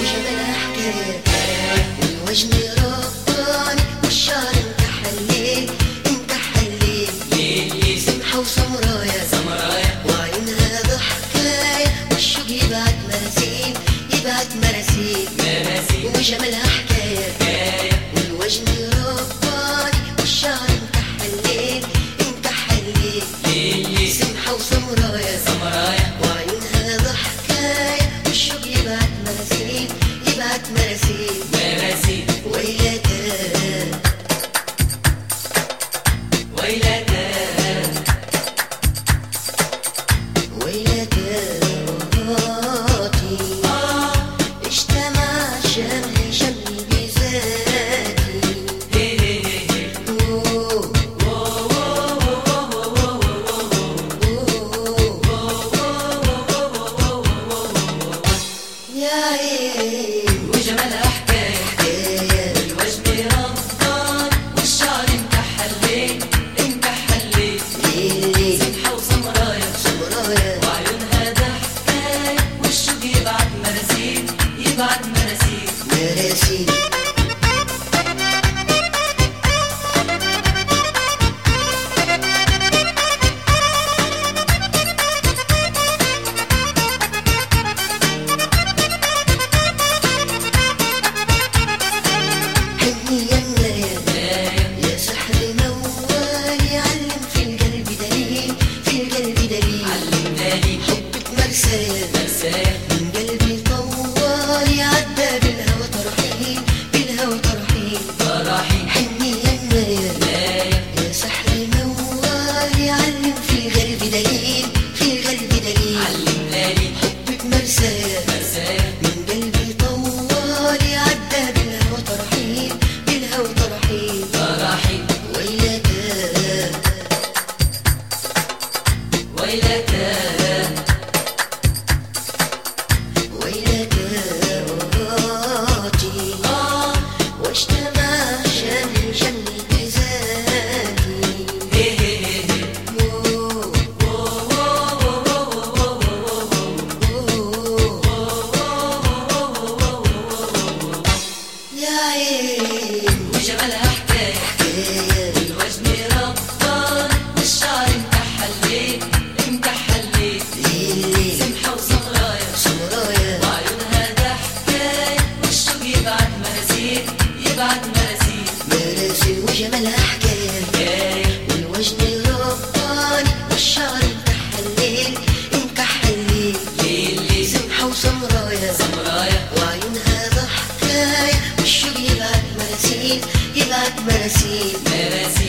وجمالها حكاية، والوجن رباني والشعر مكحل ليل سمحة وسمرايا وعيونها ضحكاية، والشوق يبعت مراسيل وجمالها حكاية، والوجن رباني والشعر مكحل ليل سمحة وسمرايا وعيونها ضحكاية، والشوق يبعت مراسيل ويلتا راطي اجتمع شملي بذاتي يا عين وجمالها حكاية، الوجه ربان والشعر مكحل ليل سمحة وسمرايا وعيونها ضحكاية، والشوق يبعت مراسيل حني يا منايا يا سحر موال يعلم في القلب دليل علمنالي حبك مرسايا من قلبي طوال يعدى بالهوى ترحيل حني يا منايا يا سحر موال يعلم في القلب دليل علمنالي حبك مرسايا من قلبي طوال يعدى بالهوى ترحيل ويلتا راطي واجتمع شملي بذاتي يا عين وجمالها حكاية، الوجه ربان والشعر مكحل ليل سمحة وسمرايا وعيونها ضحكاية، والشوق يبعت مراسيل وجمالها حكاية، والوجن رباني والشعر مكحل ليل سمحة وسمرايا وعيونها ضحكاية، والشوق يبعت مراسيل